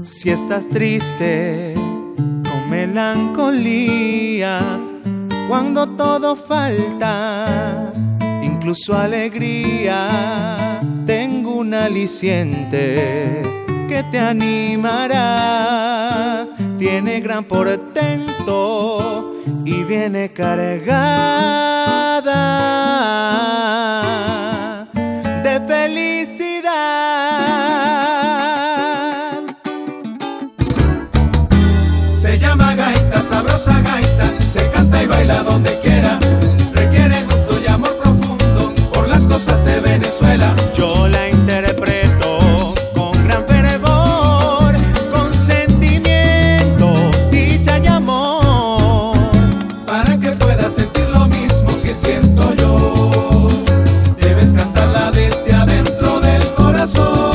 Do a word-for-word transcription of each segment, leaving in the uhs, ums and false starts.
Si estás triste, con melancolía, cuando todo falta, incluso alegría, tengo un aliciente que te animará. Tiene gran portento y viene cargada de felicidad. Se llama gaita, sabrosa gaita, se canta y baila donde quiera. Requiere gusto y amor profundo por las cosas de Venezuela. Yo la interpreto con gran fervor, con sentimiento, dicha y amor, para que puedas sentir lo mismo que siento yo. Debes cantarla desde adentro del corazón.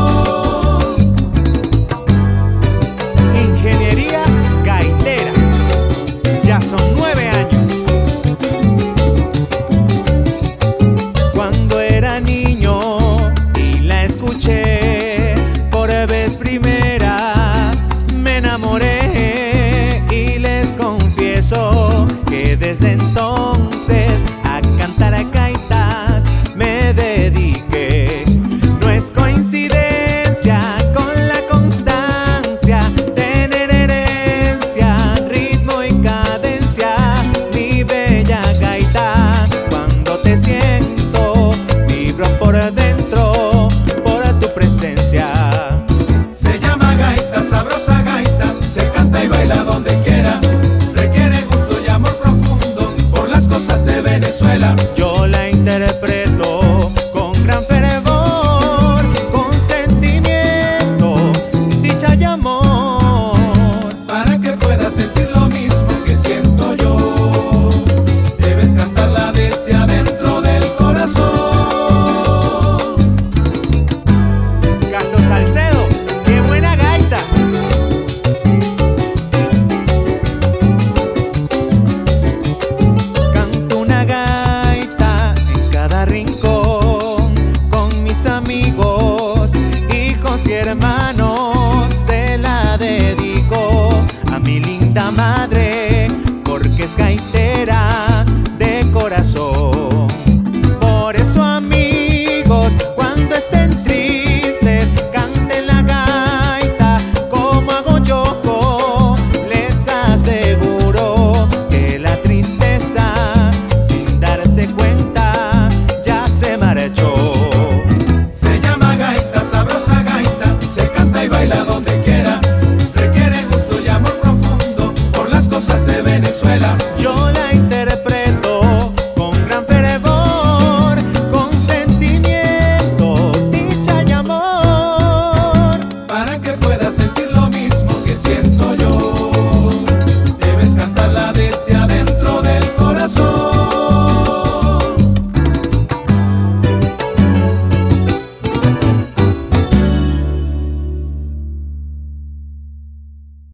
Ingeniería gaitera, ya son nueve años. Cuando era niño y la escuché por vez primera, me enamoré y les confieso que desde entonces a cantar a gaitas me dediqué. No es coincidencia con la constancia, tener herencia, ritmo y cadencia, mi bella gaita. Cuando te siento, vibro por dentro, por tu presencia. Se llama gaita, sabrosa gaita, se canta y baila donde quiera. Requiere gusto y amor profundo por las cosas de Venezuela. Yo la interpreto con gran fervor, con sentimiento, dicha y amor, para que puedas sentir lo mismo que siento yo. Debes cantarla desde adentro del corazón. Castro Salcedo, qué buena gaita. Canto una gaita en cada rincón, con mis amigos, hijos y hermanos. Se la dedico a mi linda madre, porque es gaitera de corazón. Por eso, amigos, cuando estén tristes, canten la gaita como hago yo. Les aseguro que la tristeza, sin darse cuenta, ya se marchó. Se llama gaita, sabrosa gaita, se canta y baila donde quiera. Requiere gusto y amor profundo por las cosas de Venezuela. Yo